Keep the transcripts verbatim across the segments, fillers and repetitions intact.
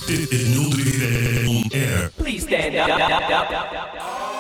Dit is nul drie on air. Please stand up.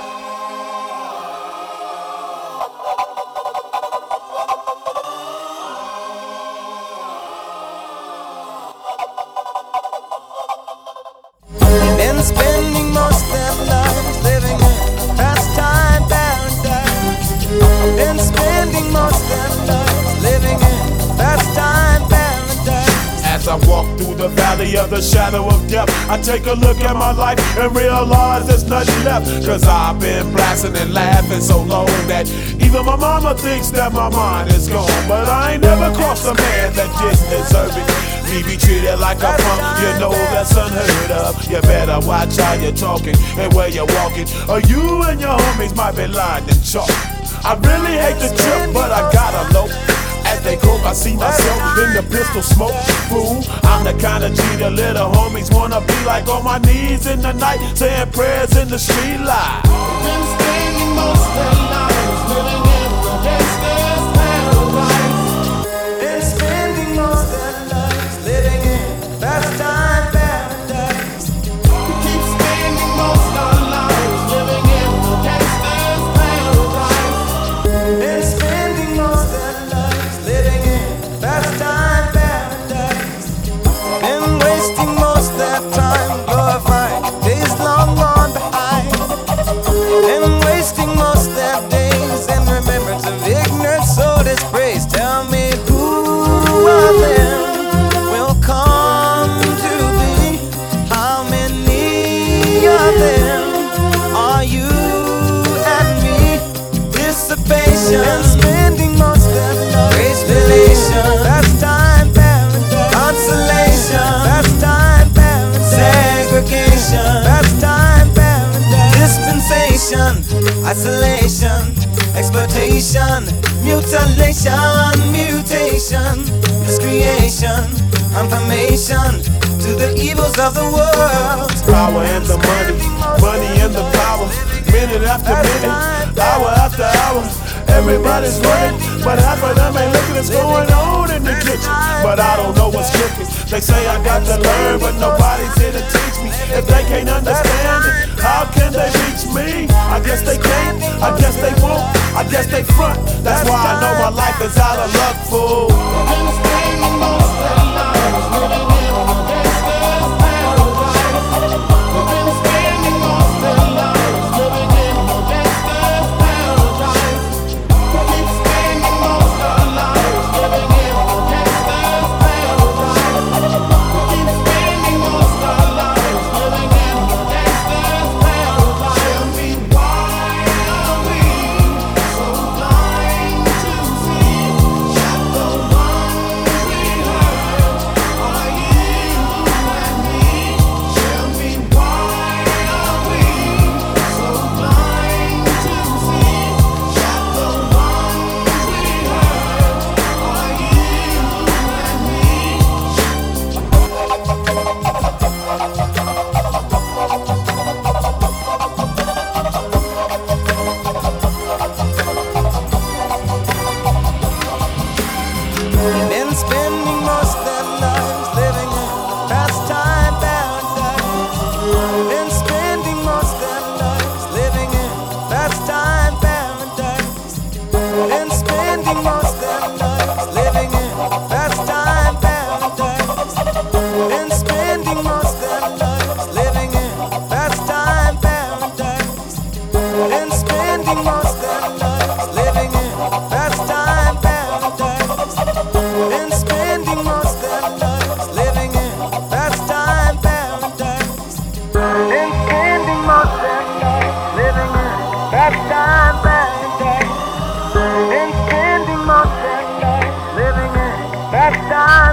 Been spending most their lives living in pastime paradise. Been spending most their lives living in pastime paradise. As I walk through the valley of the shadow of death, I take a look at my life and realize there's nothing left. Cause I've been blasting and laughing so long that even my mama thinks that my mind is gone. But I ain't never crossed a man that didn't deserve it. Me be treated like a punk, you know that's unheard of. You better watch how you're talking and where you're walking, or you and your homies might be lying in chalk. I really hate the trip, but I gotta low. As they croak, I see myself in the pistol smoke. Fool, I'm the kind of G the little homies wanna be like, on my knees in the night, saying prayers in the street light. Been spending most of their lives living in the gangster's paradise. Been spending most their lives living in pastime paradise. We keep spending most of our lives living in the gangster's paradise. Been spending most their lives living in pastime paradise. Been wasting most their time glorifying days long gone behind. Been wasting most their days in remembrance of ignorant soul disgrace. Tell me who of them will come to be? How many of them are you and me? Dissipation, and spending most their lives. Grace, relation, pastime paradise. Consolation, pastime paradise. Segregation, pastime paradise. Dispensation, isolation, exploitation, mutilation, mutation, miscreation, confirmation to the evils of the world. Power and the money, money and the power. Minute after minute, hour after hour. Everybody's running, but half of them ain't looking what's going on in the kitchen. But I don't know what's cooking. They say I got to learn, but nobody's here to teach me. If they can't understand it, how can they reach me? I guess they can't, I guess they won't, I guess they front. That's why I know my life is out of luck, fool. Been spending most of their lives living in the gangster's paradise. We've been spending most of their lives living in the gangster's paradise. We keep spending most of our lives living in the gangster's paradise. We keep spending most of our lives living in the gangster's paradise. Tell me why are we so blind to see that the ones we hurt are you and me? Tell me why are we so blind to see that the ones we hurt are Been spending most their lives living in pastime paradise. Been spending most their lives living in pastime paradise. Been spending most their lives living in pastime paradise. Been spending most their lives living in pastime paradise. Been spending most their lives living in pastime paradise. Been spending most their lives living in pastime paradise. Been spending most their lives living in pastime paradise. Been spending most their lives living in pastime